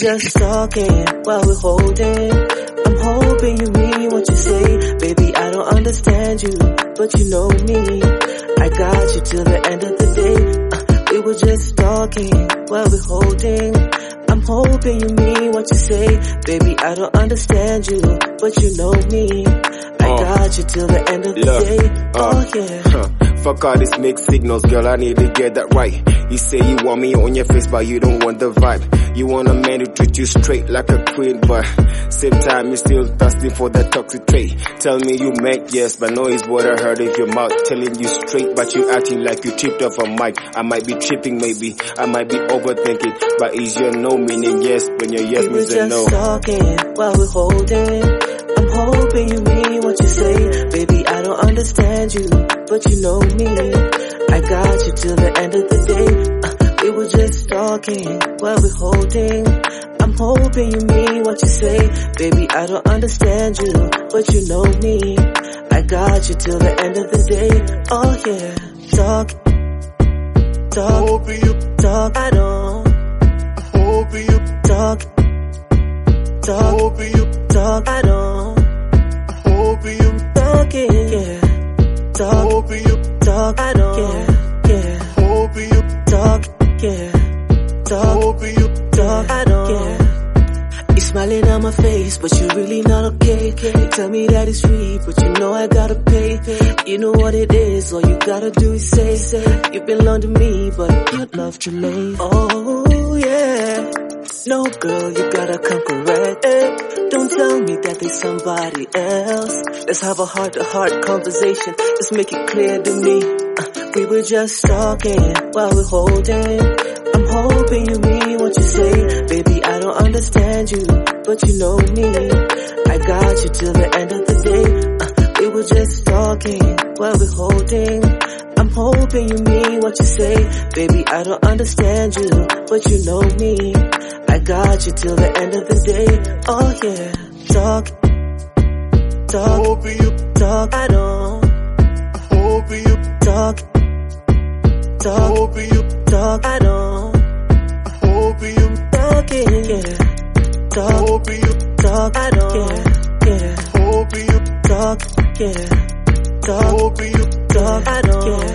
just talking while we're holding. I'm hoping you mean what you say. Baby, I don't understand you, but you know me. I got you till the end of the day. We were just talking while we're holding. I'm hoping you mean what you say. Baby, I don't understand you, but you know me. I got you till the end of the day. Oh yeah. Fuck all this mixed signals, girl, I need to get that right. You say you want me on your face, but you don't want the vibe. You want a man to treat you straight like a queen, but same time you still thirsty for that toxic trait. Tell me you make yes, but no is what I heard of your mouth. Telling you straight, but you acting like you tripped off a mic. I might be tripping, maybe, I might be overthinking, but is your no meaning yes when your yes means a no? We were just talking while we're holding. I'm hoping you mean what you say. Baby, I don't understand you, but you know me. I got you till the end of the day. We were just talking while we're holding. I'm hoping you mean what you say. Baby, I don't understand you, but you know me. I got you till the end of the day. Oh yeah. Talk, I don't. Talk, I don't. Talking, yeah. Talk, I don't. Yeah. Talk, yeah. Talk, I don't. Yeah. You're smiling on my face, but you're really not okay. Tell me that it's free, but you know I gotta pay. You know what it is, all you gotta do is say. You belong to me, but you'd love to lay. Oh yeah. No girl, you gotta come correct. Don't tell me that there's somebody else. Let's have a heart-to-heart conversation. Let's make it clear to me. We were just talking while we're holding. I'm hoping you mean what you say. Baby, I don't understand you, but you know me. I got you till the end of the day. We were just talking while we're holding. I'm hoping you mean what you say. Baby, I don't understand you, but you know me. I got you till the end of the day. Oh yeah. Talk, I don't. Talk, I don't. Talking, yeah. Talk, I don't. Yeah. Talk, yeah. Talk, I don't. Yeah.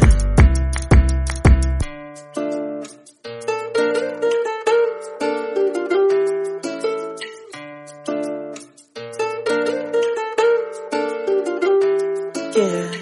Yeah.